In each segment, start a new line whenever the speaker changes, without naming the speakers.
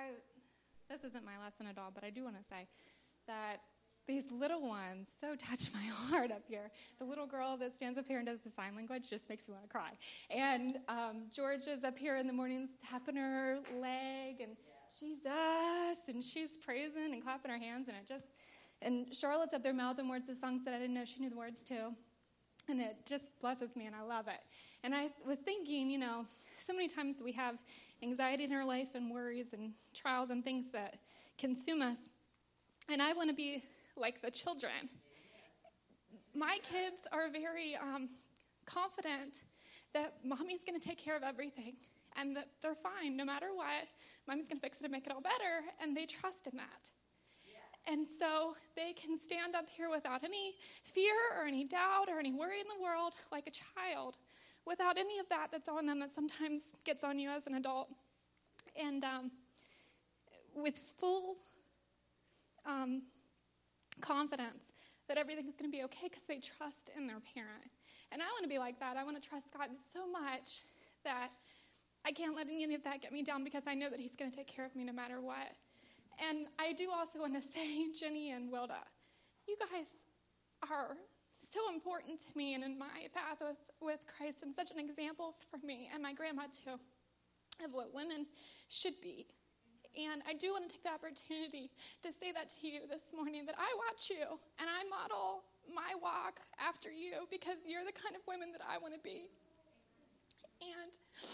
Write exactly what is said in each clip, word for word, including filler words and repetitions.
I, this isn't my lesson at all, but I do want to say that these little ones so touch my heart up here. The little girl that stands up here and does the sign language just makes me want to cry. And um, George is up here in the mornings tapping her leg, and she's us, and she's praising and clapping her hands, and it just, and Charlotte's up there mouthing words to songs that I didn't know she knew the words to. And it just blesses me, and I love it. And I was thinking, you know, so many times we have anxiety in our life and worries and trials and things that consume us. And I want to be like the children. My kids are very um, confident that mommy's going to take care of everything and that they're fine no matter what. Mommy's going to fix it and make it all better, and they trust in that. And so they can stand up here without any fear or any doubt or any worry in the world like a child, without any of that that's on them that sometimes gets on you as an adult. And um, with full um, confidence that everything's going to be okay because they trust in their parent. And I want to be like that. I want to trust God so much that I can't let any of that get me down because I know that he's going to take care of me no matter what. And I do also want to say, Jenny and Wilda, you guys are so important to me and in my path with, with Christ and such an example for me and my grandma too of what women should be. And I do want to take the opportunity to say that to you this morning, that I watch you and I model my walk after you because you're the kind of women that I want to be. And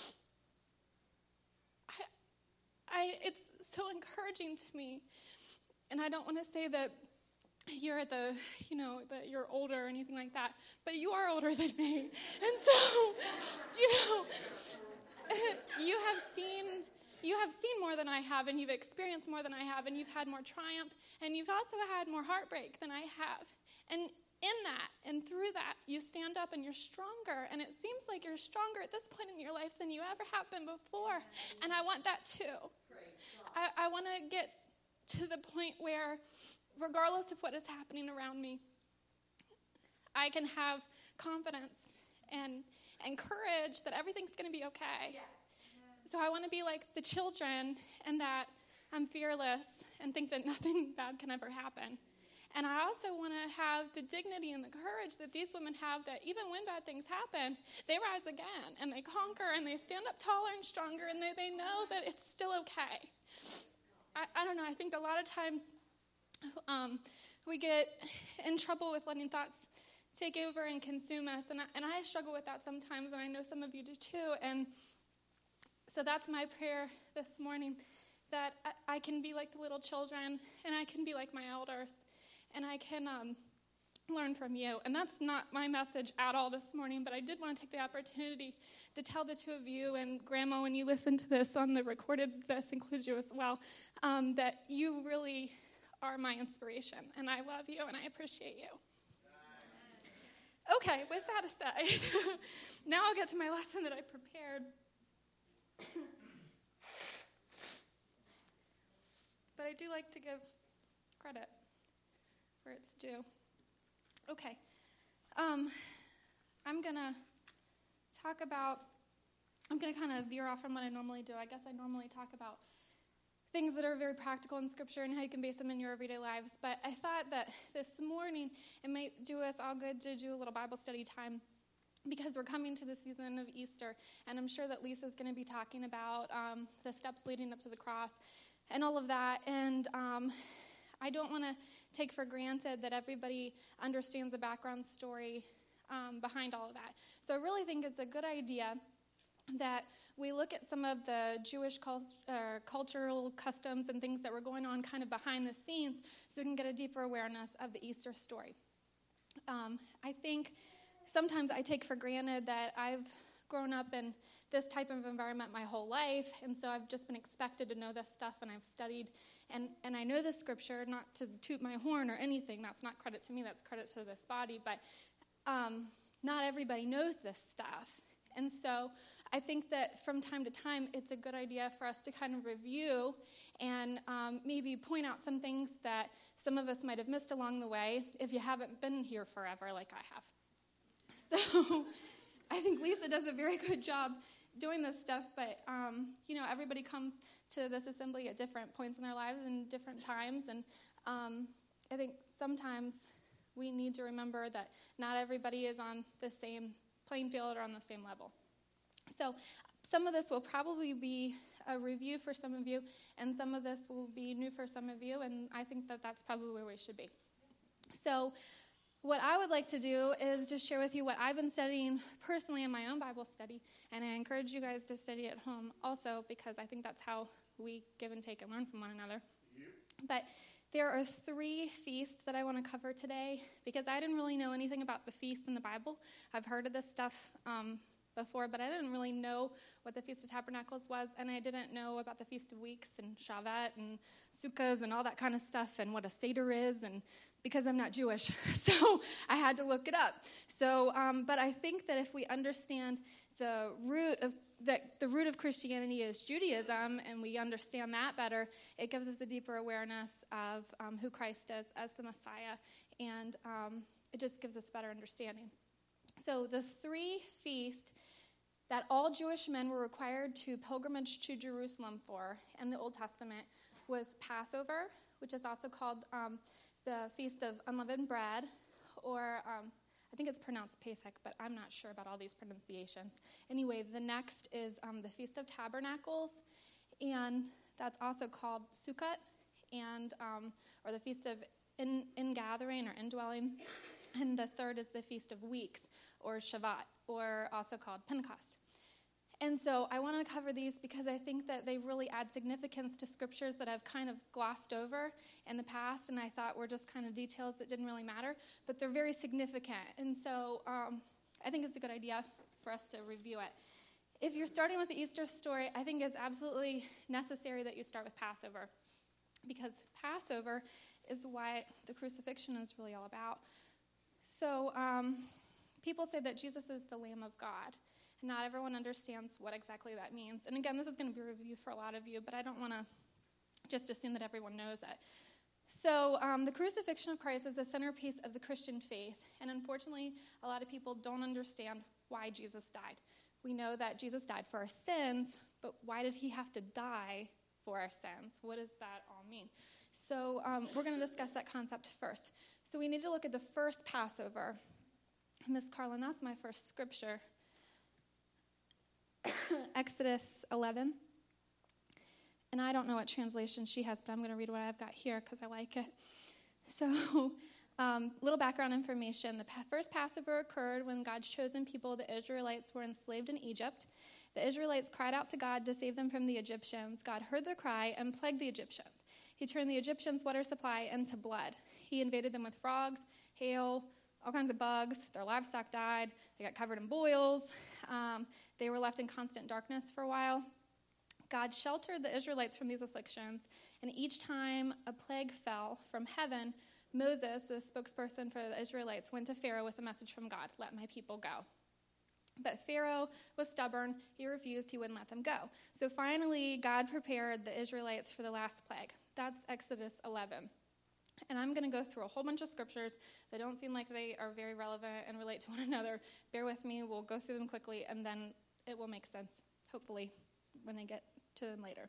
I, it's so encouraging to me, and I don't want to say that you're the, you know, that you're older or anything like that, but you are older than me, and so, you know, you have seen, you have seen more than I have, and you've experienced more than I have, and you've had more triumph, and you've also had more heartbreak than I have, and in that and through that, you stand up and you're stronger, and it seems like you're stronger at this point in your life than you ever have been before, and I want that too. I, I want to get to the point where, regardless of what is happening around me, I can have confidence and, and courage that everything's going to be okay. Yes. So I want to be like the children, and that I'm fearless and think that nothing bad can ever happen. And I also want to have the dignity and the courage that these women have, that even when bad things happen, they rise again, and they conquer, and they stand up taller and stronger, and they, they know that it's still okay. I, I don't know, I think a lot of times um, we get in trouble with letting thoughts take over and consume us, and I, and I struggle with that sometimes, and I know some of you do too. And so that's my prayer this morning, that I, I can be like the little children, and I can be like my elders, and I can um, learn from you. And that's not my message at all this morning, but I did want to take the opportunity to tell the two of you, and Grandma, when you listen to this on the recorded, this includes you as well, um, that you really are my inspiration, and I love you, and I appreciate you. Okay, with that aside, now I'll get to my lesson that I prepared. But I do like to give credit where it's due. Okay. Um, I'm going to talk about, I'm going to kind of veer off from what I normally do. I guess I normally talk about things that are very practical in Scripture and how you can base them in your everyday lives. But I thought that this morning it might do us all good to do a little Bible study time, because we're coming to the season of Easter, and I'm sure that Lisa's going to be talking about um, the steps leading up to the cross and all of that. And um, I don't want to take for granted that everybody understands the background story um, behind all of that. So I really think it's a good idea that we look at some of the Jewish cult- uh, cultural customs and things that were going on kind of behind the scenes, so we can get a deeper awareness of the Easter story. Um, I think sometimes I take for granted that I've grown up in this type of environment my whole life, and so I've just been expected to know this stuff, and I've studied, and, and I know the Scripture, not to toot my horn or anything. That's not credit to me, that's credit to this body, but um, not everybody knows this stuff. And so I think that from time to time, it's a good idea for us to kind of review and um, maybe point out some things that some of us might have missed along the way if you haven't been here forever like I have. So I think Lisa does a very good job doing this stuff, but, um, you know, everybody comes to this assembly at different points in their lives and different times, and um, I think sometimes we need to remember that not everybody is on the same playing field or on the same level. So some of this will probably be a review for some of you, and some of this will be new for some of you, and I think that that's probably where we should be. So what I would like to do is just share with you what I've been studying personally in my own Bible study, and I encourage you guys to study at home also, because I think that's how we give and take and learn from one another. Yep. But there are three feasts that I want to cover today, because I didn't really know anything about the feast in the Bible. I've heard of this stuff um, before, but I didn't really know what the Feast of Tabernacles was, and I didn't know about the Feast of Weeks and Shavuot and Sukkot and all that kind of stuff, and what a Seder is, and because I'm not Jewish, so I had to look it up. So, um, but I think that if we understand the root of that the root of Christianity is Judaism, and we understand that better, it gives us a deeper awareness of um, who Christ is as the Messiah, and um, it just gives us better understanding. So the three feasts that all Jewish men were required to pilgrimage to Jerusalem for in the Old Testament was Passover, which is also called um, the Feast of Unleavened Bread, or um, I think it's pronounced Pesach, but I'm not sure about all these pronunciations. Anyway, the next is um, the Feast of Tabernacles, and that's also called Sukkot, and um, or the Feast of in, Ingathering or Indwelling. And the third is the Feast of Weeks, or Shavuot, or also called Pentecost. And so I want to cover these because I think that they really add significance to scriptures that I've kind of glossed over in the past, and I thought were just kind of details that didn't really matter, but they're very significant. And so um, I think it's a good idea for us to review it. If you're starting with the Easter story, I think it's absolutely necessary that you start with Passover, because Passover is what the crucifixion is really all about. So um, people say that Jesus is the Lamb of God. And not everyone understands what exactly that means. And again, this is going to be a review for a lot of you, but I don't want to just assume that everyone knows it. So um, the crucifixion of Christ is a centerpiece of the Christian faith. And unfortunately, a lot of people don't understand why Jesus died. We know that Jesus died for our sins, but why did he have to die for our sins? What does that all mean? So um, we're going to discuss that concept first. So we need to look at the first Passover. Miss Carlin, that's my first scripture. Exodus eleven. And I don't know what translation she has, but I'm going to read what I've got here because I like it. So, um, little background information. The first Passover occurred when God's chosen people, the Israelites, were enslaved in Egypt. The Israelites cried out to God to save them from the Egyptians. God heard their cry and plagued the Egyptians. He turned the Egyptians' water supply into blood. He invaded them with frogs, hail, all kinds of bugs. Their livestock died. They got covered in boils. Um, they were left in constant darkness for a while. God sheltered the Israelites from these afflictions, and each time a plague fell from heaven, Moses, the spokesperson for the Israelites, went to Pharaoh with a message from God, "Let my people go." But Pharaoh was stubborn. He refused. He wouldn't let them go. So finally, God prepared the Israelites for the last plague. That's Exodus eleven. And I'm going to go through a whole bunch of scriptures that don't seem like they are very relevant and relate to one another. Bear with me. We'll go through them quickly, and then it will make sense, hopefully, when I get to them later.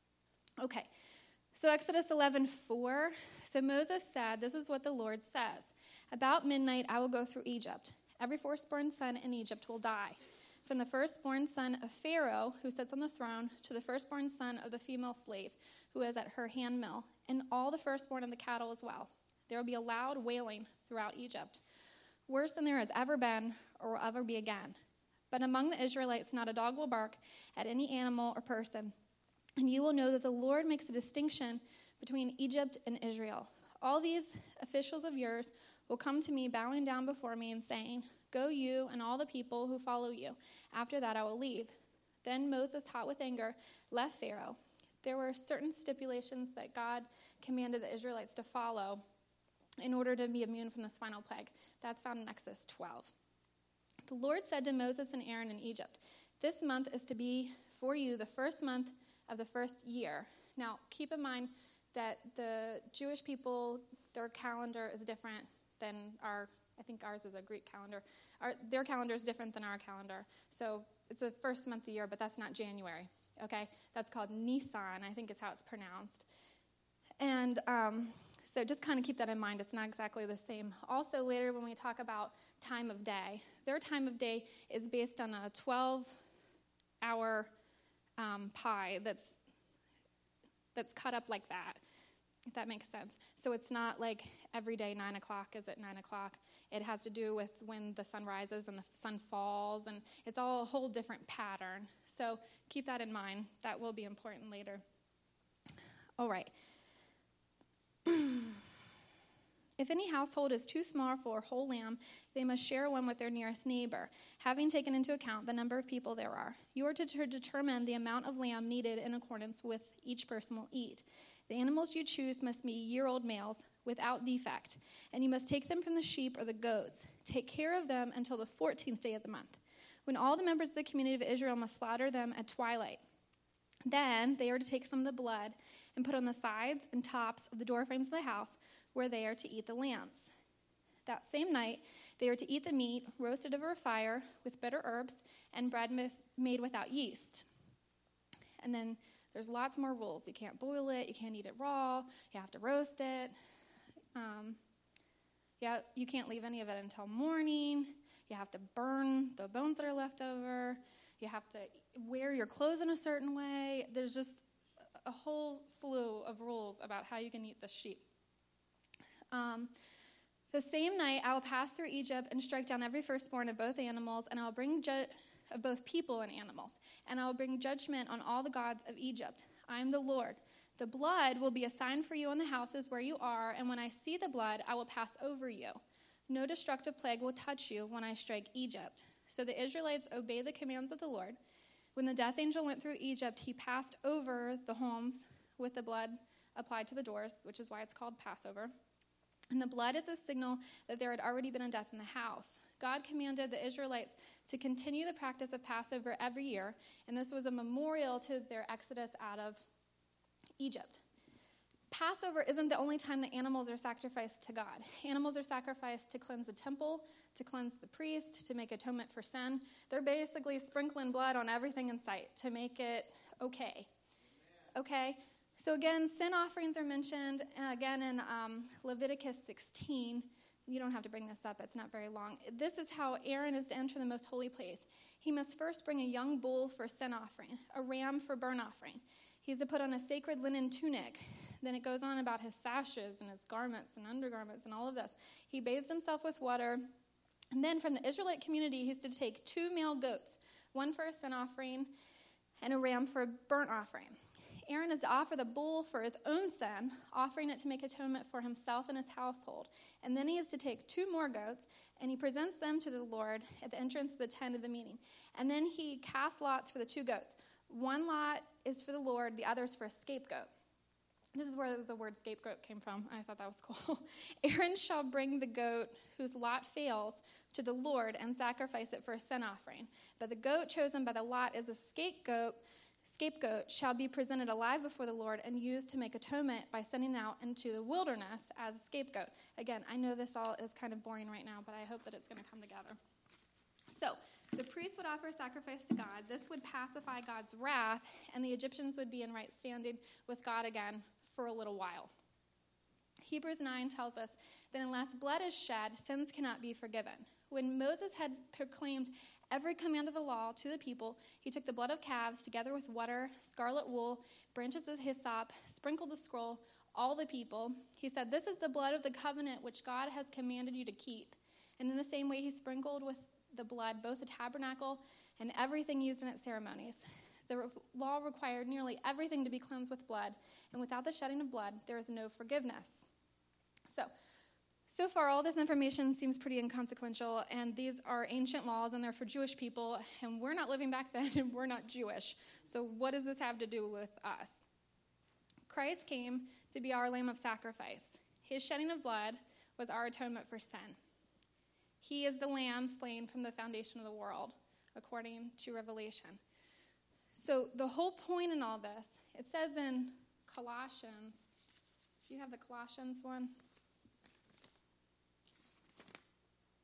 Okay. So Exodus eleven four. So Moses said, "This is what the Lord says. About midnight I will go through Egypt. Every firstborn son in Egypt will die. From the firstborn son of Pharaoh, who sits on the throne, to the firstborn son of the female slave, who is at her handmill, and all the firstborn of the cattle as well. There will be a loud wailing throughout Egypt, worse than there has ever been or will ever be again. But among the Israelites not a dog will bark at any animal or person. And you will know that the Lord makes a distinction between Egypt and Israel. All these officials of yours will come to me bowing down before me and saying, 'Go you and all the people who follow you. After that I will leave.' Then Moses, hot with anger, left Pharaoh. There were certain stipulations that God commanded the Israelites to follow in order to be immune from this final plague. That's found in Exodus twelve. The Lord said to Moses and Aaron in Egypt, 'This month is to be for you the first month of the first year.'" Now, keep in mind that the Jewish people, their calendar is different than our I think ours is a Greek calendar. Our, their calendar is different than our calendar. So it's the first month of the year, but that's not January, okay? That's called Nisan, I think is how it's pronounced. And um, so just kind of keep that in mind. It's not exactly the same. Also, later when we talk about time of day, their time of day is based on a twelve-hour um, pie that's that's cut up like that, if that makes sense. So it's not like every day nine o'clock is at nine o'clock. It has to do with when the sun rises and the sun falls, and it's all a whole different pattern. So keep that in mind. That will be important later. All right. If any household is too small for a whole lamb, they must share one with their nearest neighbor, having taken into account the number of people there are. You are to ter- determine the amount of lamb needed in accordance with each person will eat. The animals you choose must be year-old males without defect, and you must take them from the sheep or the goats. Take care of them until the fourteenth day of the month, when all the members of the community of Israel must slaughter them at twilight. Then they are to take some of the blood and put on the sides and tops of the doorframes of the house where they are to eat the lambs. That same night, they are to eat the meat roasted over a fire with bitter herbs and bread made without yeast. And then there's lots more rules. You can't boil it. You can't eat it raw. You have to roast it. Um, yeah, you can't leave any of it until morning. You have to burn the bones that are left over. You have to wear your clothes in a certain way. There's just a whole slew of rules about how you can eat the sheep. Um, the same night I will pass through Egypt and strike down every firstborn of both animals, and I will bring ju- of both people and animals, and I will bring judgment on all the gods of Egypt. I am the Lord. The blood will be a sign for you on the houses where you are, and when I see the blood, I will pass over you. No destructive plague will touch you when I strike Egypt. So the Israelites obeyed the commands of the Lord. When the death angel went through Egypt, he passed over the homes with the blood applied to the doors, which is why it's called Passover. And the blood is a signal that there had already been a death in the house. God commanded the Israelites to continue the practice of Passover every year, and this was a memorial to their exodus out of Egypt. Passover isn't the only time that animals are sacrificed to God. Animals are sacrificed to cleanse the temple, to cleanse the priest, to make atonement for sin. They're basically sprinkling blood on everything in sight to make it okay. Okay? So again, sin offerings are mentioned, uh, again, in um, Leviticus sixteen. You don't have to bring this up. It's not very long. This is how Aaron is to enter the most holy place. He must first bring a young bull for sin offering, a ram for burnt offering. He's to put on a sacred linen tunic. Then it goes on about his sashes and his garments and undergarments and all of this. He bathes himself with water. And then from the Israelite community, he's to take two male goats, one for a sin offering and a ram for a burnt offering. Aaron is to offer the bull for his own sin, offering it to make atonement for himself and his household. And then he is to take two more goats, and he presents them to the Lord at the entrance of the tent of the meeting. And then he casts lots for the two goats. One lot is for the Lord, the other is for a scapegoat. This is where the word scapegoat came from. I thought that was cool. Aaron shall bring the goat whose lot fails to the Lord and sacrifice it for a sin offering. But the goat chosen by the lot as a scapegoat Scapegoat shall be presented alive before the Lord and used to make atonement by sending out into the wilderness as a scapegoat. Again, I know this all is kind of boring right now, but I hope that it's going to come together. So, the priest would offer sacrifice to God. This would pacify God's wrath, and the Egyptians would be in right standing with God again for a little while. Hebrews nine tells us that unless blood is shed, sins cannot be forgiven. When Moses had proclaimed every command of the law to the people, he took the blood of calves together with water, scarlet wool, branches of hyssop, sprinkled the scroll, all the people. He said, "This is the blood of the covenant which God has commanded you to keep." And in the same way, he sprinkled with the blood both the tabernacle and everything used in its ceremonies. The law required nearly everything to be cleansed with blood, and without the shedding of blood, there is no forgiveness. So, So far, all this information seems pretty inconsequential, and these are ancient laws, and they're for Jewish people, and we're not living back then, and we're not Jewish. So what does this have to do with us? Christ came to be our lamb of sacrifice. His shedding of blood was our atonement for sin. He is the lamb slain from the foundation of the world, according to Revelation. So the whole point in all this, it says in Colossians, do you have the Colossians one?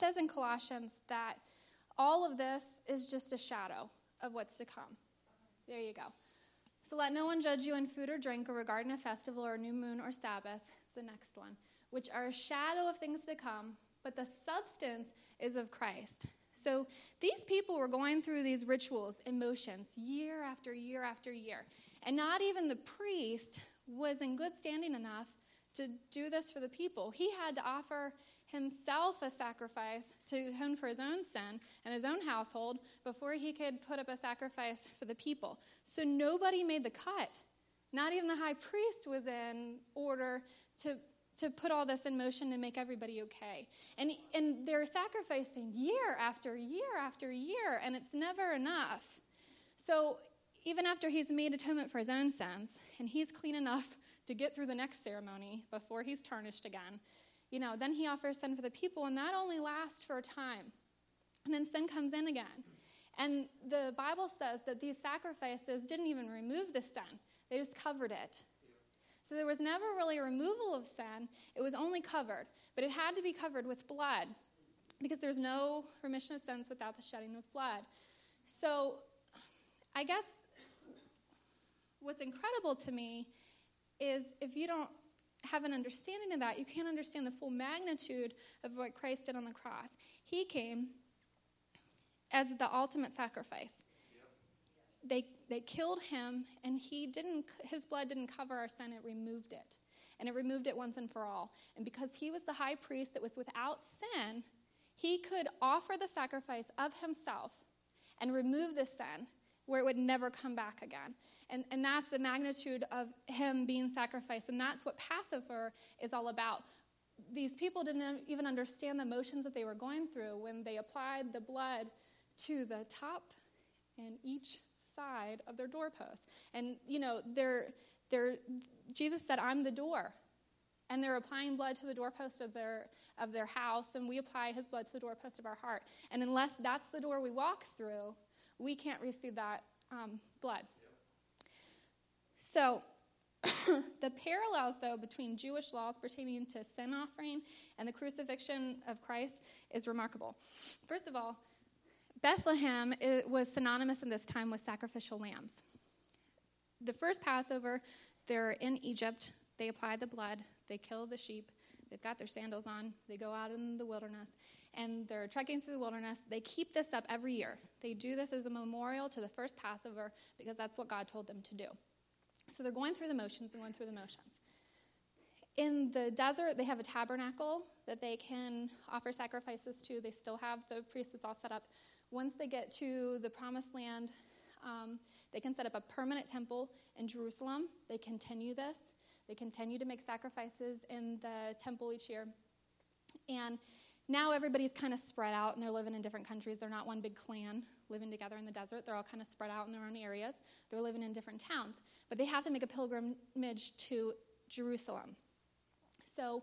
says in Colossians that all of this is just a shadow of what's to come. There you go. So let no one judge you in food or drink or regarding a festival or a new moon or Sabbath. It's the next one, which are a shadow of things to come, but the substance is of Christ. So these people were going through these rituals and motions year after year after year. And not even the priest was in good standing enough to do this for the people. He had to offer himself a sacrifice to atone for his own sin and his own household before he could put up a sacrifice for the people. So nobody made the cut. Not even the high priest was in order to, to put all this in motion and make everybody okay. And, and they're sacrificing year after year after year, and it's never enough. So even after he's made atonement for his own sins, and he's clean enough to get through the next ceremony before he's tarnished again, you know, then he offers sin for the people, and that only lasts for a time. And then sin comes in again. And the Bible says that these sacrifices didn't even remove the sin. They just covered it. So there was never really a removal of sin. It was only covered. But it had to be covered with blood because there's no remission of sins without the shedding of blood. So I guess what's incredible to me is if you don't have an understanding of that, you can't understand the full magnitude of what Christ did on the cross. He came as the ultimate sacrifice. Yep. They they killed him, and he didn't. His blood didn't cover our sin; it removed it, and it removed it once and for all. And because he was the high priest that was without sin, he could offer the sacrifice of himself and remove the sin, where it would never come back again. And, and that's the magnitude of him being sacrificed. And that's what Passover is all about. These people didn't even understand the emotions that they were going through when they applied the blood to the top and each side of their doorpost. And, you know, they're, they're, Jesus said, I'm the door. And they're applying blood to the doorpost of their of their house, and we apply his blood to the doorpost of our heart. And unless that's the door we walk through, we can't receive that um, blood. Yep. So the parallels, though, between Jewish laws pertaining to sin offering and the crucifixion of Christ is remarkable. First of all, Bethlehem it was synonymous in this time with sacrificial lambs. The first Passover, they're in Egypt. They apply the blood. They kill the sheep. They've got their sandals on. They go out in the wilderness, and they're trekking through the wilderness. They keep this up every year. They do this as a memorial to the first Passover because that's what God told them to do. So they're going through the motions and going through the motions. In the desert, they have a tabernacle that they can offer sacrifices to. They still have the priests all set up. Once they get to the promised land, um, they can set up a permanent temple in Jerusalem. They continue this. They continue to make sacrifices in the temple each year. And now everybody's kind of spread out, and they're living in different countries. They're not one big clan living together in the desert. They're all kind of spread out in their own areas. They're living in different towns. But they have to make a pilgrimage to Jerusalem. So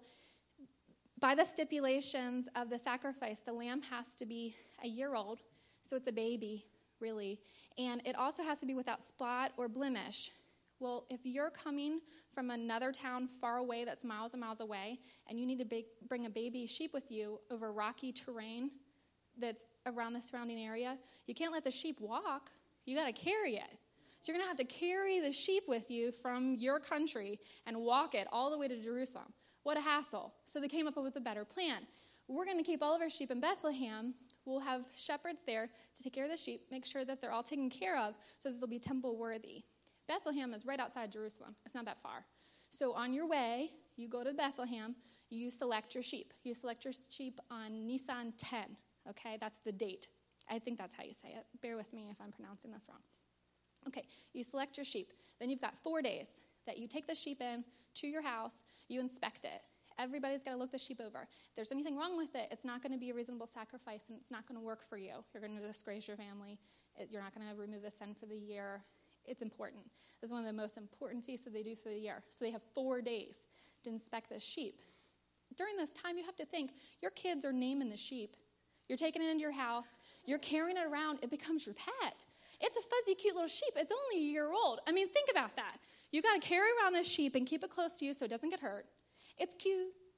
by the stipulations of the sacrifice, the lamb has to be a year old. So it's a baby, really. And it also has to be without spot or blemish. Well, if you're coming from another town far away that's miles and miles away, and you need to ba- bring a baby sheep with you over rocky terrain that's around the surrounding area, you can't let the sheep walk. You got to carry it. So you're going to have to carry the sheep with you from your country and walk it all the way to Jerusalem. What a hassle. So they came up with a better plan. We're going to keep all of our sheep in Bethlehem. We'll have shepherds there to take care of the sheep, make sure that they're all taken care of so that they'll be temple worthy. Bethlehem is right outside Jerusalem. It's not that far. So on your way, you go to Bethlehem, you select your sheep. You select your sheep on Nisan ten, okay? That's the date. I think that's how you say it. Bear with me if I'm pronouncing this wrong. Okay, you select your sheep. Then you've got four days that you take the sheep in to your house, you inspect it. Everybody's got to look the sheep over. If there's anything wrong with it, it's not going to be a reasonable sacrifice, and it's not going to work for you. You're going to disgrace your family. It, you're not going to remove the sin for the year. It's important. This is one of the most important feasts that they do for the year. So they have four days to inspect the sheep. During this time, you have to think, your kids are naming the sheep. You're taking it into your house. You're carrying it around. It becomes your pet. It's a fuzzy, cute little sheep. It's only a year old. I mean, think about that. You got to carry around this sheep and keep it close to you so it doesn't get hurt. It's cute.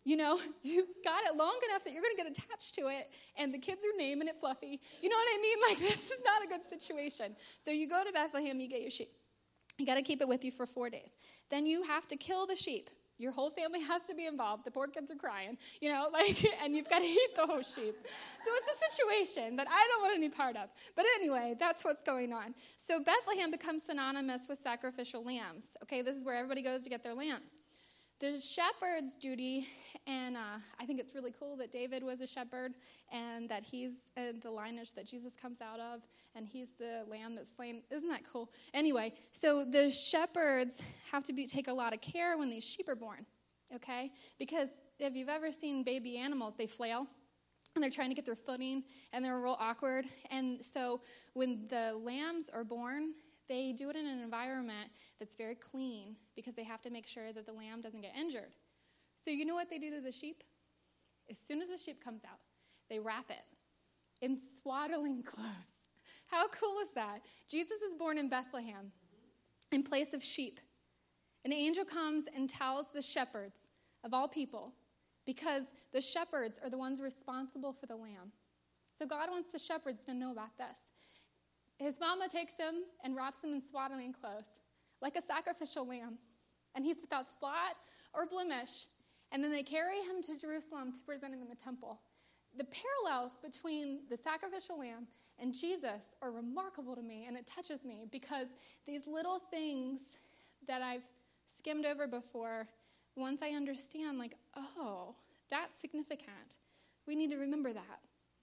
You know, you got it long enough that you're going to get attached to it, and the kids are naming it Fluffy. You know what I mean? Like, this is not a good situation. So you go to Bethlehem, you get your sheep. You got to keep it with you for four days. Then you have to kill the sheep. Your whole family has to be involved. The poor kids are crying, you know, like, and you've got to eat the whole sheep. So it's a situation that I don't want any part of. But anyway, that's what's going on. So Bethlehem becomes synonymous with sacrificial lambs. Okay, this is where everybody goes to get their lambs. The shepherd's duty, and uh, I think it's really cool that David was a shepherd and that he's uh, the lineage that Jesus comes out of, and he's the lamb that's slain. Isn't that cool? Anyway, so the shepherds have to be, take a lot of care when these sheep are born, okay? Because if you've ever seen baby animals, they flail, and they're trying to get their footing, and they're real awkward. And so when the lambs are born, they do it in an environment that's very clean because they have to make sure that the lamb doesn't get injured. So you know what they do to the sheep? As soon as the sheep comes out, they wrap it in swaddling clothes. How cool is that? Jesus is born in Bethlehem in place of sheep. An angel comes and tells the shepherds of all people, because the shepherds are the ones responsible for the lamb. So God wants the shepherds to know about this. His mama takes him and wraps him in swaddling clothes, like a sacrificial lamb. And he's without spot or blemish. And then they carry him to Jerusalem to present him in the temple. The parallels between the sacrificial lamb and Jesus are remarkable to me, and it touches me, because these little things that I've skimmed over before, once I understand, like, oh, that's significant. We need to remember that.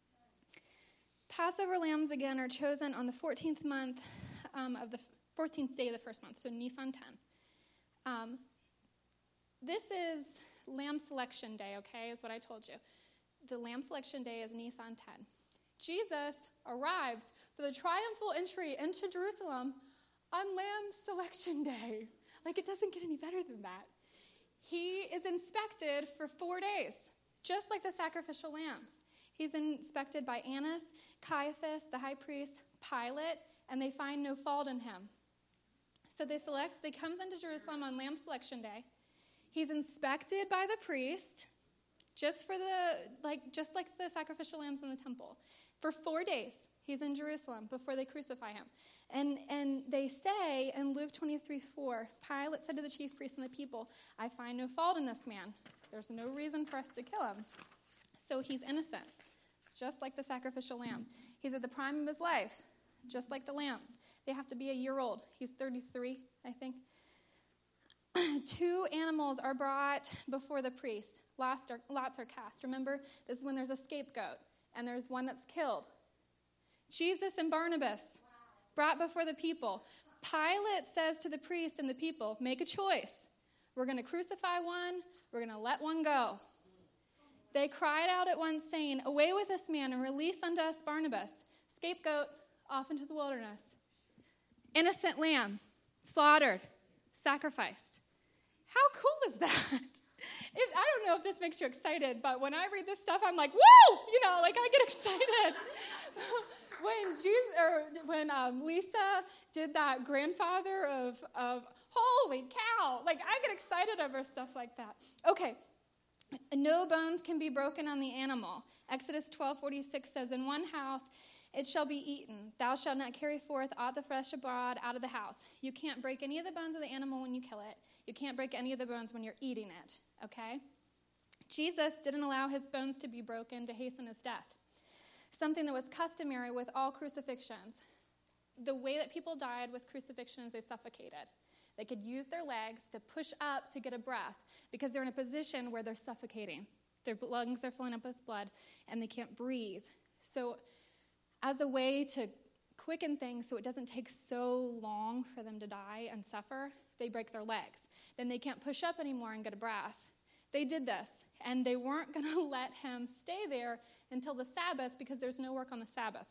Passover lambs, again, are chosen on the fourteenth month um, of the fourteenth day of the first month, so Nisan ten. Um, this is lamb selection day, okay, is what I told you. The lamb selection day is Nisan ten. Jesus arrives for the triumphal entry into Jerusalem on lamb selection day. Like, it doesn't get any better than that. He is inspected for four days, just like the sacrificial lambs. He's inspected by Annas, Caiaphas, the high priest, Pilate, and they find no fault in him. So they select, they comes into Jerusalem on lamb selection day. He's inspected by the priest, just for the, like, just like the sacrificial lambs in the temple. For four days, he's in Jerusalem before they crucify him. And and they say in Luke twenty-three four, Pilate said to the chief priests and the people, I find no fault in this man. There's no reason for us to kill him. So he's innocent, just like the sacrificial lamb. He's at the prime of his life, just like the lambs. They have to be a year old. He's thirty-three, I think. Two animals are brought before the priest. Lots are, lots are cast. Remember, this is when there's a scapegoat, and there's one that's killed. Jesus and Barnabas brought before the people. Pilate says to the priest and the people, make a choice. We're going to crucify one. We're going to let one go. They cried out at once, saying, away with this man and release unto us Barnabas. Scapegoat, off into the wilderness. Innocent lamb, slaughtered, sacrificed. How cool is that? If, I don't know if this makes you excited, but when I read this stuff, I'm like, woo! You know, like, I get excited. when Jesus, or when um, Lisa did that grandfather of, of, holy cow, like, I get excited over stuff like that. Okay. No bones can be broken on the animal. Exodus twelve forty-six says, in one house it shall be eaten. Thou shalt not carry forth aught the flesh abroad out of the house. You can't break any of the bones of the animal when you kill it. You can't break any of the bones when you're eating it, okay? Jesus didn't allow his bones to be broken to hasten his death, something that was customary with all crucifixions. The way that people died with crucifixion is they suffocated. They could use their legs to push up to get a breath because they're in a position where they're suffocating. Their lungs are filling up with blood, and they can't breathe. So as a way to quicken things so it doesn't take so long for them to die and suffer, they break their legs. Then they can't push up anymore and get a breath. They did this, and they weren't going to let him stay there until the Sabbath because there's no work on the Sabbath.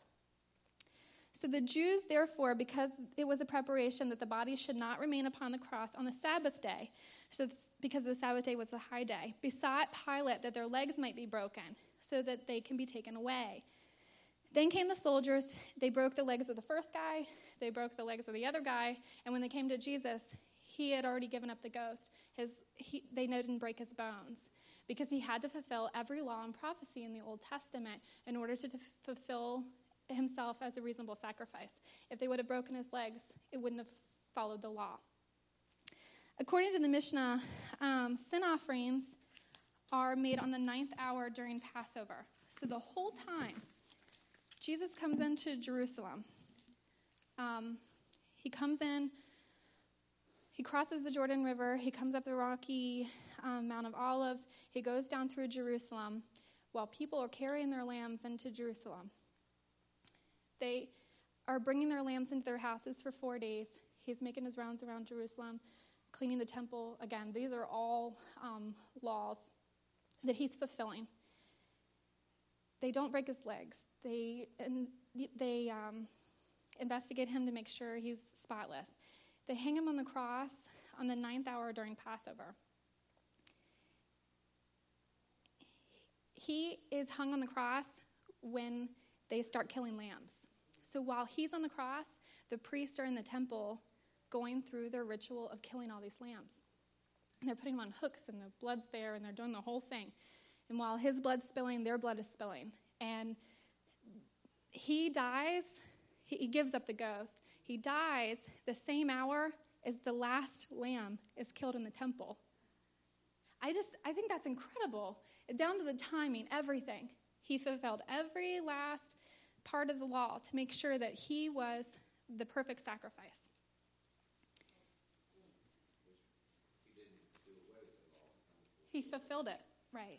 So the Jews, therefore, because it was a preparation that the body should not remain upon the cross on the Sabbath day, so because the Sabbath day was a high day, besought Pilate that their legs might be broken so that they can be taken away. Then came the soldiers. They broke the legs of the first guy. They broke the legs of the other guy. And when they came to Jesus, he had already given up the ghost. His, he, they didn't break his bones. because he had to fulfill every law and prophecy in the Old Testament in order to, to fulfill himself as a reasonable sacrifice. If they would have broken his legs, it wouldn't have followed the law. According to the Mishnah, um, sin offerings are made on the ninth hour during Passover. So the whole time Jesus comes into Jerusalem, um, he comes in, he crosses the Jordan River, he comes up the rocky um, Mount of Olives, he goes down through Jerusalem while people are carrying their lambs into Jerusalem. They are bringing their lambs into their houses for four days. He's making his rounds around Jerusalem, cleaning the temple. Again, these are all um, laws that he's fulfilling. They don't break his legs. They and they um, investigate him to make sure he's spotless. They hang him on the cross on the ninth hour during Passover. He is hung on the cross when they start killing lambs. So while he's on the cross, the priests are in the temple going through their ritual of killing all these lambs. And they're putting them on hooks, and the blood's there, and they're doing the whole thing. And while his blood's spilling, their blood is spilling. And he dies, he, he gives up the ghost. He dies the same hour as the last lamb is killed in the temple. I just, I think that's incredible. Down to the timing, everything. He fulfilled every last part of the law to make sure that he was the perfect sacrifice. He fulfilled it, right.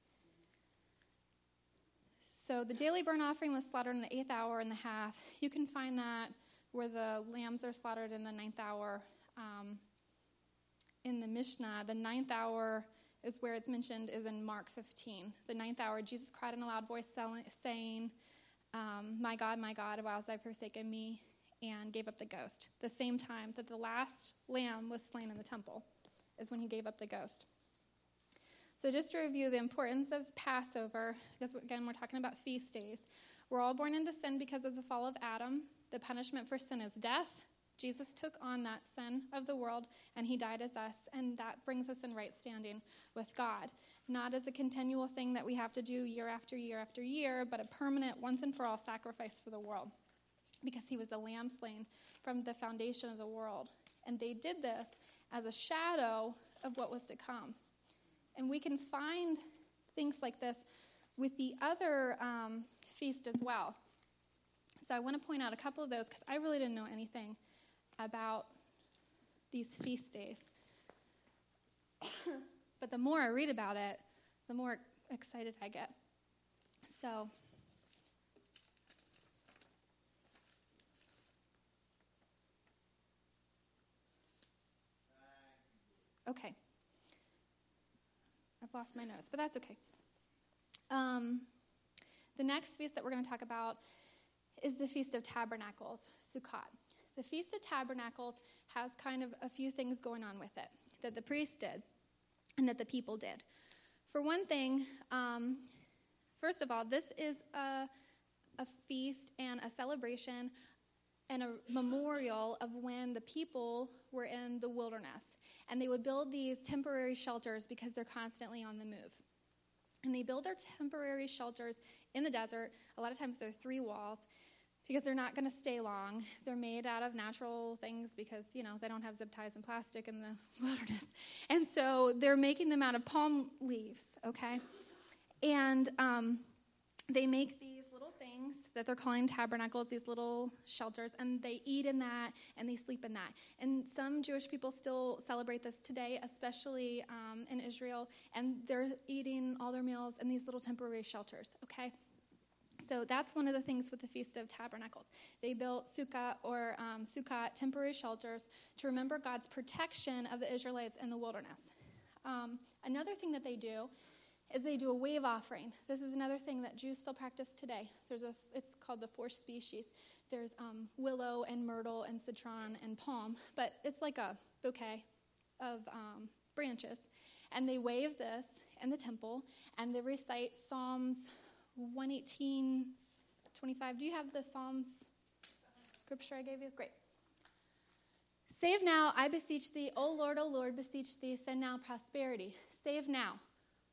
So the daily burnt offering was slaughtered in the eighth hour and the half. You can find that where the lambs are slaughtered in the ninth hour. Um, in the Mishnah, the ninth hour is where it's mentioned is in Mark fifteen. The ninth hour, Jesus cried in a loud voice saying, um, my God, my God, why hast thou forsaken me? And gave up the ghost. The same time that the last lamb was slain in the temple is when he gave up the ghost. So just to review the importance of Passover, because again, we're talking about feast days. We're all born into sin because of the fall of Adam. The punishment for sin is death. Jesus took on that sin of the world, and he died as us, and that brings us in right standing with God. Not as a continual thing that we have to do year after year after year, but a permanent, once and for all sacrifice for the world, because he was the lamb slain from the foundation of the world. And they did this as a shadow of what was to come. And we can find things like this with the other um, feast as well. So I want to point out a couple of those because I really didn't know anything about these feast days. But the more I read about it, the more excited I get. So, okay. I've lost my notes, but that's okay. Um, the next feast that we're going to talk about is the Feast of Tabernacles, Sukkot. The Feast of Tabernacles has kind of a few things going on with it that the priests did and that the people did. For one thing, um, first of all, this is a, a feast and a celebration and a memorial of when the people were in the wilderness. And they would build these temporary shelters because they're constantly on the move. And they build their temporary shelters in the desert. A lot of times they're three walls because they're not going to stay long. They're made out of natural things because, you know, they don't have zip ties and plastic in the wilderness. And so they're making them out of palm leaves, okay? And um, they make these little things that they're calling tabernacles, these little shelters, and they eat in that and they sleep in that. And some Jewish people still celebrate this today, especially um, in Israel, and they're eating all their meals in these little temporary shelters, okay? So that's one of the things with the Feast of Tabernacles. They built sukkah or um, sukkot, temporary shelters, to remember God's protection of the Israelites in the wilderness. Um, another thing that they do is they do a wave offering. This is another thing that Jews still practice today. There's a, it's called the four species. There's um, willow and myrtle and citron and palm, but it's like a bouquet of um, branches. And they wave this in the temple, and they recite Psalms one eighteen, twenty-five. Do you have the Psalms scripture I gave you? Great. Save now, I beseech thee, O Lord, O Lord, beseech thee, send now prosperity. Save now.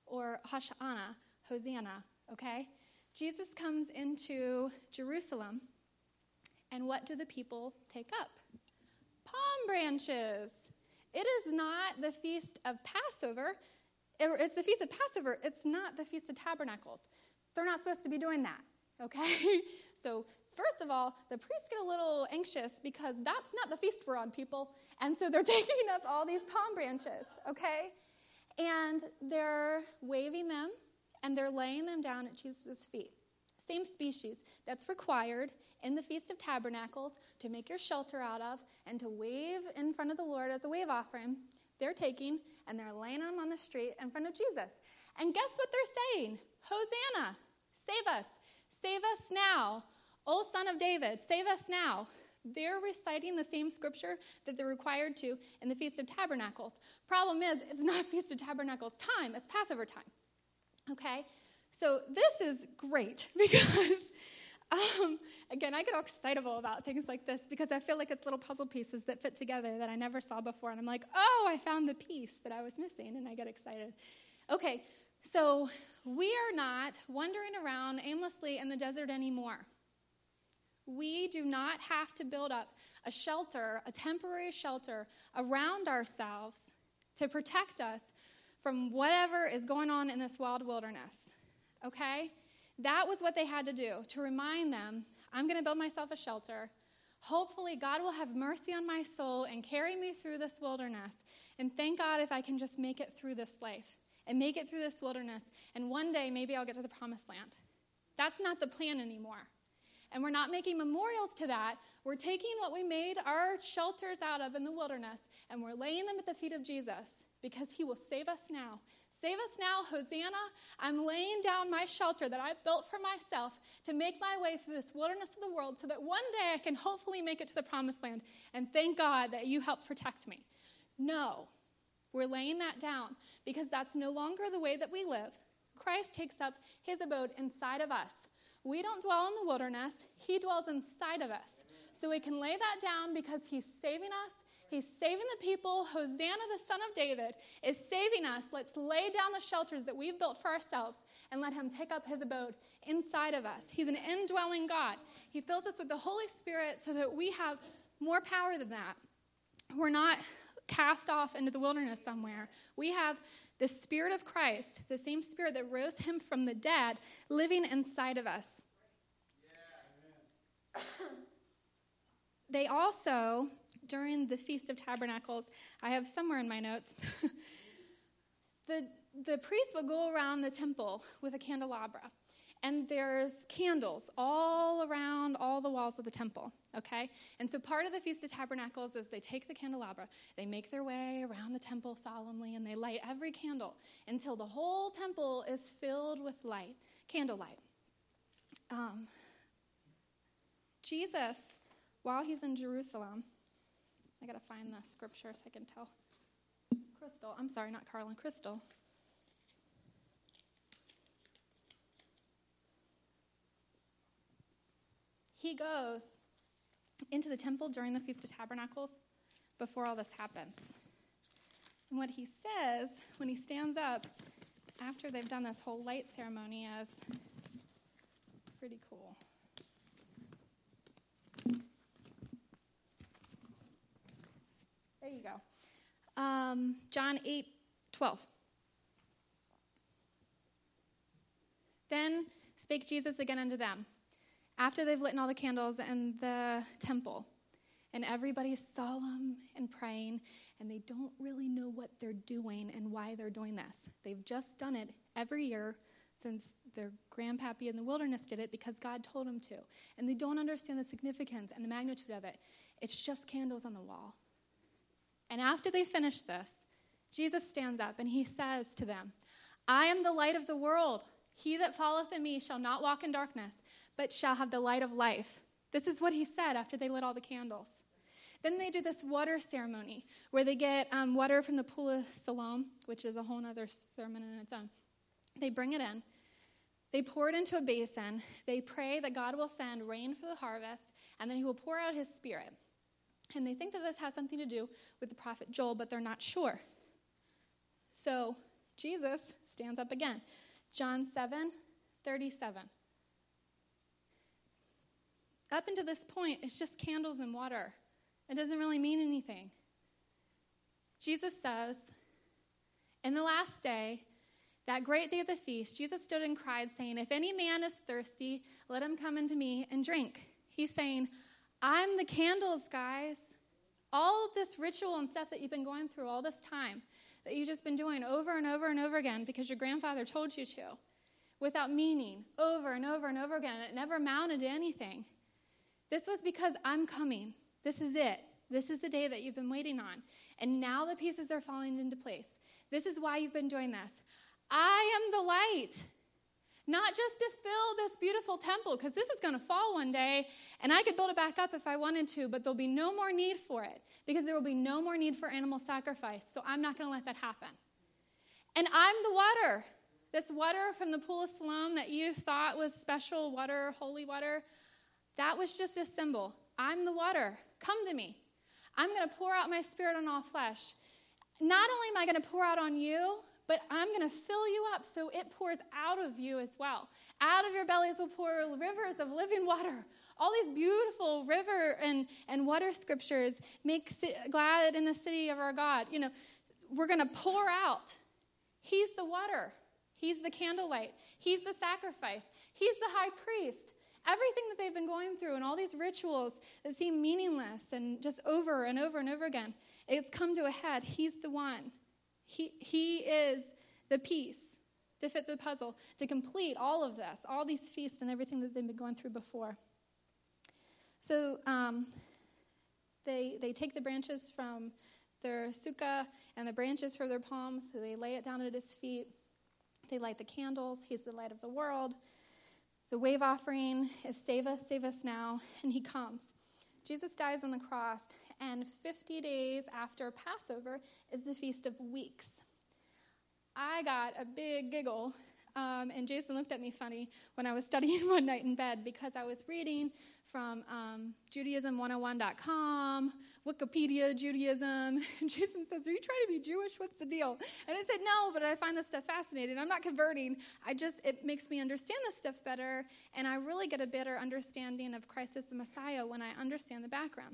or Hosha'ana, Hosanna, okay? Jesus comes into Jerusalem, and what do the people take up? Palm branches. It is not the Feast of Passover. It's the Feast of Passover. It's not the Feast of Tabernacles. They're not supposed to be doing that, okay? So first of all, the priests get a little anxious because that's not the feast we're on, people. And so they're taking up all these palm branches, okay? And they're waving them, and they're laying them down at Jesus' feet. Same species that's required in the Feast of Tabernacles to make your shelter out of and to wave in front of the Lord as a wave offering. They're taking and they're laying them on the street in front of Jesus. And guess what they're saying? Hosanna, save us, save us now. O Son of David, save us now. They're reciting the same scripture that they're required to in the Feast of Tabernacles. Problem is, it's not Feast of Tabernacles time, it's Passover time. Okay? So this is great because, um, again, I get all excitable about things like this because I feel like it's little puzzle pieces that fit together that I never saw before. And I'm like, oh, I found the piece that I was missing, and I get excited. Okay, so we are not wandering around aimlessly in the desert anymore. We do not have to build up a shelter, a temporary shelter around ourselves to protect us from whatever is going on in this wild wilderness. Okay? That was what they had to do, to remind them, I'm going to build myself a shelter. Hopefully, God will have mercy on my soul and carry me through this wilderness. And thank God if I can just make it through this life and make it through this wilderness. And one day, maybe I'll get to the promised land. That's not the plan anymore. And we're not making memorials to that. We're taking what we made our shelters out of in the wilderness, and we're laying them at the feet of Jesus because he will save us now. Save us now, Hosanna. I'm laying down my shelter that I've built for myself to make my way through this wilderness of the world so that one day I can hopefully make it to the promised land. And thank God that you helped protect me. No, we're laying that down because that's no longer the way that we live. Christ takes up his abode inside of us. We don't dwell in the wilderness. He dwells inside of us. So we can lay that down because he's saving us. He's saving the people. Hosanna, the Son of David, is saving us. Let's lay down the shelters that we've built for ourselves and let him take up his abode inside of us. He's an indwelling God. He fills us with the Holy Spirit so that we have more power than that. We're not cast off into the wilderness somewhere. We have the Spirit of Christ, the same Spirit that rose him from the dead, living inside of us. Yeah, they also, during the Feast of Tabernacles, I have somewhere in my notes, the, the priest would go around the temple with a candelabra. And there's candles all around all the walls of the temple, okay? And so part of the Feast of Tabernacles is they take the candelabra, they make their way around the temple solemnly, and they light every candle until the whole temple is filled with light, candlelight. Um, Jesus, while he's in Jerusalem, I got to find the scripture so I can tell. Crystal, I'm sorry, not Carlin, Crystal. He goes into the temple during the Feast of Tabernacles before all this happens. And what he says when he stands up after they've done this whole light ceremony is pretty cool. There you go. Um, John eight twelve. Then spake Jesus again unto them, after they've lit all the candles in the temple, and everybody's solemn and praying, and they don't really know what they're doing and why they're doing this. They've just done it every year since their grandpappy in the wilderness did it because God told them to. And they don't understand the significance and the magnitude of it. It's just candles on the wall. And after they finish this, Jesus stands up and he says to them, I am the light of the world. He that followeth in me shall not walk in darkness, but shall have the light of life. This is what he said after they lit all the candles. Then they do this water ceremony where they get um, water from the pool of Siloam, which is a whole other sermon in its own. They bring it in. They pour it into a basin. They pray that God will send rain for the harvest, and then he will pour out his Spirit. And they think that this has something to do with the prophet Joel, but they're not sure. So Jesus stands up again. John seven thirty-seven. Up until this point, it's just candles and water. It doesn't really mean anything. Jesus says, in the last day, that great day of the feast, Jesus stood and cried, saying, if any man is thirsty, let him come unto me and drink. He's saying, I'm the candles, guys. All of this ritual and stuff that you've been going through all this time, that you've just been doing over and over and over again because your grandfather told you to, without meaning, over and over and over again, and it never amounted to anything. This was because I'm coming. This is it. This is the day that you've been waiting on. And now the pieces are falling into place. This is why you've been doing this. I am the light. Not just to fill this beautiful temple, because this is going to fall one day, and I could build it back up if I wanted to, but there'll be no more need for it, because there will be no more need for animal sacrifice, so I'm not going to let that happen. And I'm the water. This water from the pool of Siloam that you thought was special water, holy water, that was just a symbol. I'm the water. Come to me. I'm going to pour out my spirit on all flesh. Not only am I going to pour out on you, but I'm going to fill you up so it pours out of you as well. Out of your bellies will pour rivers of living water. All these beautiful river and, and water scriptures make si- glad in the city of our God. You know, we're going to pour out. He's the water. He's the candlelight. He's the sacrifice. He's the high priest. Everything that they've been going through and all these rituals that seem meaningless and just over and over and over again, it's come to a head. He's the one. He, he is the piece to fit the puzzle, to complete all of this, all these feasts and everything that they've been going through before. So um, they they take the branches from their sukkah and the branches from their palms, so they lay it down at his feet. They light the candles. He's the light of the world. The wave offering is save us, save us now, and he comes. Jesus dies on the cross, and fifty days after Passover is the Feast of Weeks. I got a big giggle, um, and Jason looked at me funny when I was studying one night in bed because I was reading from um, Judaism one oh one dot com, Wikipedia Judaism, and Jason says, are you trying to be Jewish? What's the deal? And I said, no, but I find this stuff fascinating. I'm not converting. I just, it makes me understand this stuff better, and I really get a better understanding of Christ as the Messiah when I understand the background.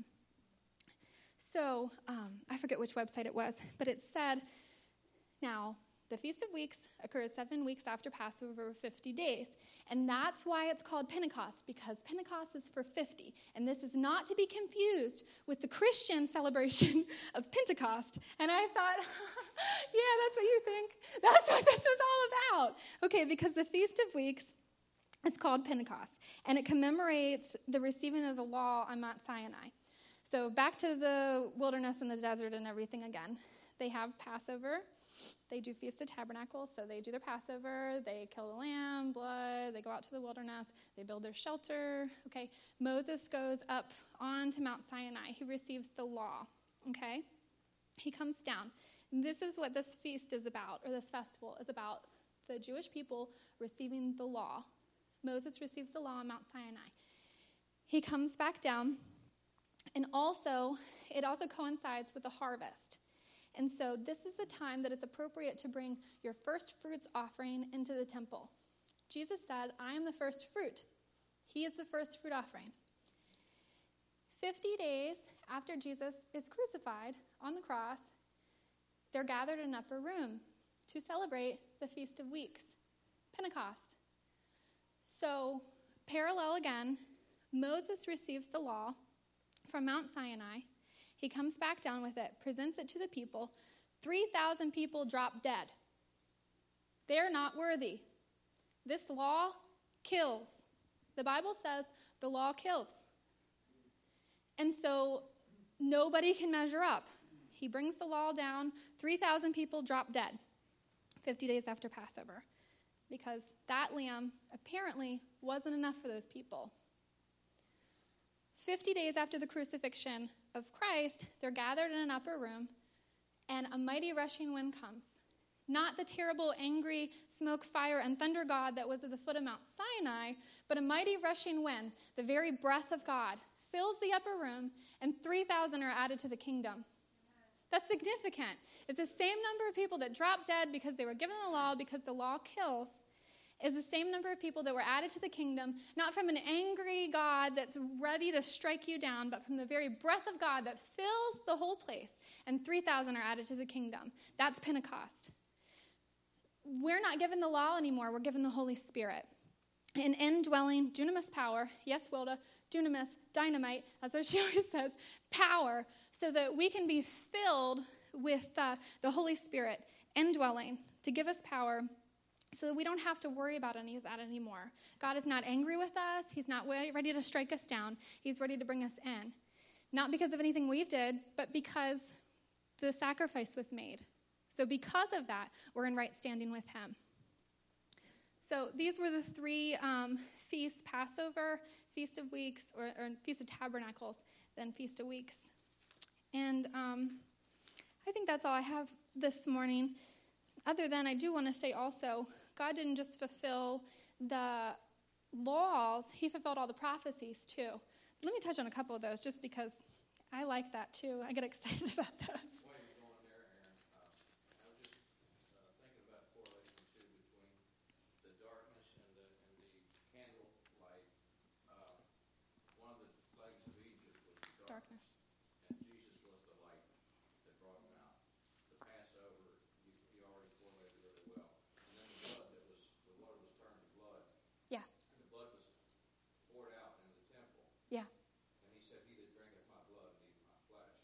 So, um, I forget which website it was, but it said, now, the Feast of Weeks occurs seven weeks after Passover, fifty days. And that's why it's called Pentecost, because Pentecost is for fifty. And this is not to be confused with the Christian celebration of Pentecost. And I thought, yeah, that's what you think. That's what this was all about. Okay, because the Feast of Weeks is called Pentecost, and it commemorates the receiving of the law on Mount Sinai. So back to the wilderness and the desert and everything again. They have Passover. They do Feast of Tabernacles, so they do their Passover, they kill the lamb, blood, they go out to the wilderness, they build their shelter, okay? Moses goes up onto Mount Sinai. He receives the law, okay? He comes down. This is what this feast is about, or this festival is about, the Jewish people receiving the law. Moses receives the law on Mount Sinai. He comes back down, and also, it also coincides with the harvest. And so this is the time that it's appropriate to bring your first fruits offering into the temple. Jesus said, I am the first fruit. He is the first fruit offering. Fifty days after Jesus is crucified on the cross, they're gathered in an upper room to celebrate the Feast of Weeks, Pentecost. So, parallel again, Moses receives the law from Mount Sinai. He comes back down with it, presents it to the people. three thousand people drop dead. They're not worthy. This law kills. The Bible says the law kills. And so nobody can measure up. He brings the law down. three thousand people drop dead fifty days after Passover because that lamb apparently wasn't enough for those people. fifty days after the crucifixion of Christ, they're gathered in an upper room, and a mighty rushing wind comes. Not the terrible, angry smoke, fire, and thunder God that was at the foot of Mount Sinai, but a mighty rushing wind, the very breath of God, fills the upper room, and three thousand are added to the kingdom. That's significant. It's the same number of people that dropped dead because they were given the law, because the law kills, is the same number of people that were added to the kingdom, not from an angry God that's ready to strike you down, but from the very breath of God that fills the whole place. And three thousand are added to the kingdom. That's Pentecost. We're not given the law anymore. We're given the Holy Spirit. An indwelling, dunamis power. Yes, Wilda, dunamis, dynamite. That's what she always says. Power, so that we can be filled with uh, the Holy Spirit, indwelling, to give us power, so that we don't have to worry about any of that anymore. God is not angry with us. He's not ready to strike us down. He's ready to bring us in. Not because of anything we did, but because the sacrifice was made. So because of that, we're in right standing with him. So these were the three um, feasts: Passover, Feast of Weeks, or, or Feast of Tabernacles, then Feast of Weeks. And um, I think that's all I have this morning. Other than, I do want to say also, God didn't just fulfill the laws, he fulfilled all the prophecies too. Let me touch on a couple of those just because I like that too. I get excited about those. Darkness.
And Jesus was the light that brought him out. The Passover, you, you already correlated really well. And then the blood that was, the water was turned to blood.
Yeah.
And the blood was poured out in the temple.
Yeah.
And he said, he that drinketh my blood and eateth my flesh.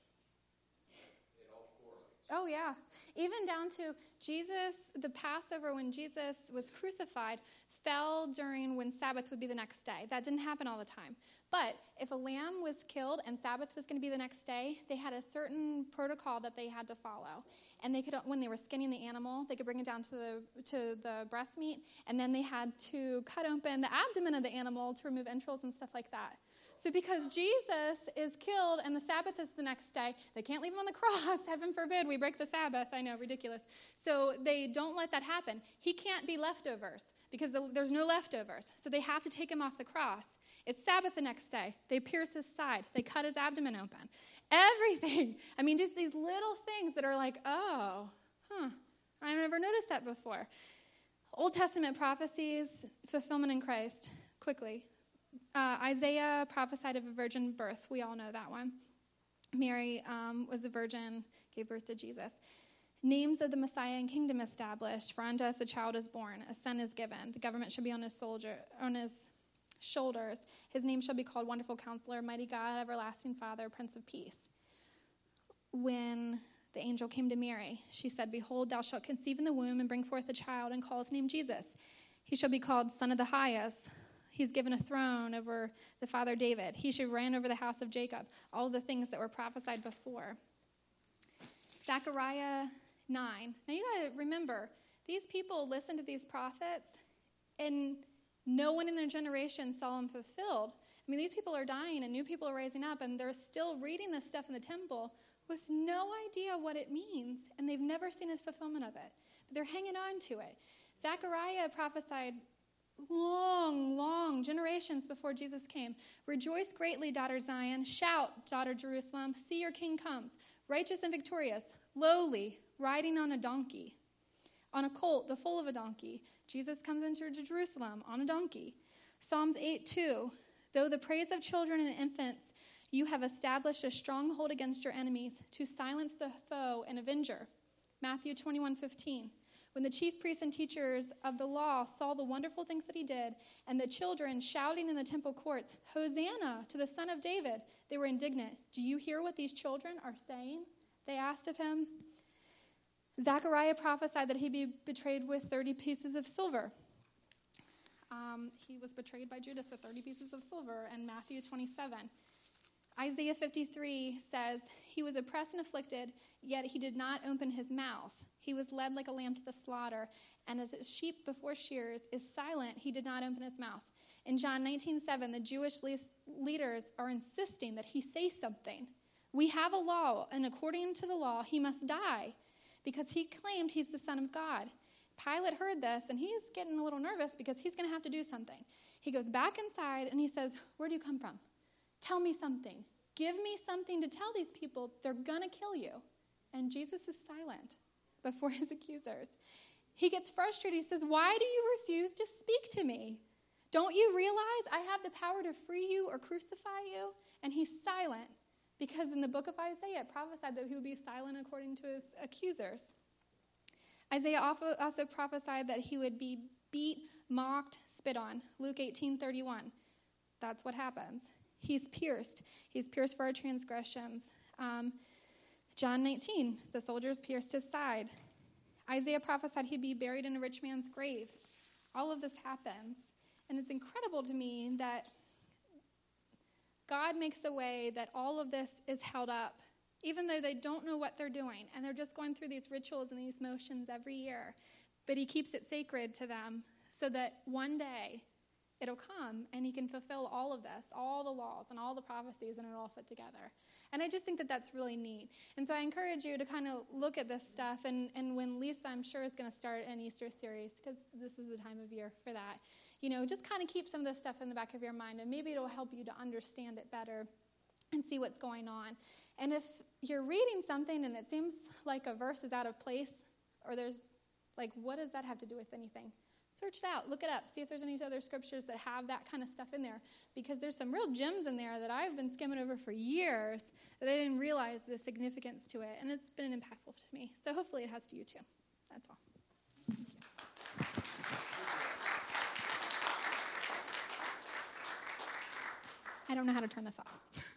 It all correlates.
Oh, yeah. Even down to Jesus, the Passover, when Jesus was crucified, fell during when Sabbath would be the next day. That didn't happen all the time. But if a lamb was killed and Sabbath was going to be the next day, they had a certain protocol that they had to follow. And they could, when they were skinning the animal, they could bring it down to the to the breast meat, and then they had to cut open the abdomen of the animal to remove entrails and stuff like that. So because Jesus is killed and the Sabbath is the next day, they can't leave him on the cross. Heaven forbid we break the Sabbath. I know, ridiculous. So they don't let that happen. He can't be leftovers because the, there's no leftovers. So they have to take him off the cross. It's Sabbath the next day. They pierce his side. They cut his abdomen open. Everything. I mean, just these little things that are like, oh, huh, I've never noticed that before. Old Testament prophecies, fulfillment in Christ, quickly. Uh, Isaiah prophesied of a virgin birth. We all know that one. Mary um, was a virgin, gave birth to Jesus. Names of the Messiah and kingdom established. For unto us a child is born, a son is given. The government shall be on his soldier, on his shoulders. His name shall be called Wonderful Counselor, Mighty God, Everlasting Father, Prince of Peace. When the angel came to Mary, she said, Behold, thou shalt conceive in the womb and bring forth a child and call his name Jesus. He shall be called Son of the Highest. He's given a throne over the father David. He shall reign over the house of Jacob. All the things that were prophesied before. Zechariah nine. Now you got to remember, these people listened to these prophets and no one in their generation saw them fulfilled. I mean, these people are dying and new people are rising up, and they're still reading this stuff in the temple with no idea what it means, and they've never seen a fulfillment of it. But they're hanging on to it. Zechariah prophesied long, long generations before Jesus came. Rejoice greatly, daughter Zion. Shout, daughter Jerusalem. See, your king comes, righteous and victorious, lowly, riding on a donkey. On a colt, the foal of a donkey. Jesus comes into Jerusalem on a donkey. Psalms eight two. Though the praise of children and infants, you have established a stronghold against your enemies to silence the foe and avenger. Matthew twenty-one fifteen. When the chief priests and teachers of the law saw the wonderful things that he did, and the children shouting in the temple courts, Hosanna to the Son of David, they were indignant. Do you hear what these children are saying? They asked of him. Zechariah prophesied that he'd be betrayed with thirty pieces of silver. Um, he was betrayed by Judas with thirty pieces of silver in Matthew twenty-seven. Isaiah fifty-three says, He was oppressed and afflicted, yet he did not open his mouth. He was led like a lamb to the slaughter, and as a sheep before shears is silent, he did not open his mouth. In John nineteen seven, the Jewish leaders are insisting that he say something. We have a law, and according to the law, he must die, because he claimed he's the Son of God. Pilate heard this, and he's getting a little nervous because he's going to have to do something. He goes back inside, and he says, where do you come from? Tell me something. Give me something to tell these people. They're going to kill you. And Jesus is silent before his accusers. He gets frustrated. He says, why do you refuse to speak to me? Don't you realize I have the power to free you or crucify you? And he's silent because in the book of Isaiah, it prophesied that he would be silent according to his accusers. Isaiah also prophesied that he would be beat, mocked, spit on. Luke eighteen thirty-one. That's what happens. He's pierced. He's pierced for our transgressions. Um, John nineteen, the soldiers pierced his side. Isaiah prophesied he'd be buried in a rich man's grave. All of this happens. And it's incredible to me that God makes a way that all of this is held up, even though they don't know what they're doing. And they're just going through these rituals and these motions every year. But he keeps it sacred to them so that one day it'll come and he can fulfill all of this, all the laws and all the prophecies, and it'll all fit together. And I just think that that's really neat. And so I encourage you to kind of look at this stuff. And, and when Lisa, I'm sure, is going to start an Easter series, because this is the time of year for that, you know, just kind of keep some of this stuff in the back of your mind, and maybe it'll help you to understand it better and see what's going on. And if you're reading something and it seems like a verse is out of place, or there's like, what does that have to do with anything? Search it out, look it up, see if there's any other scriptures that have that kind of stuff in there, because there's some real gems in there that I've been skimming over for years that I didn't realize the significance to it, and it's been impactful to me. So hopefully it has to you too. That's all. Thank you. I don't know how to turn this off.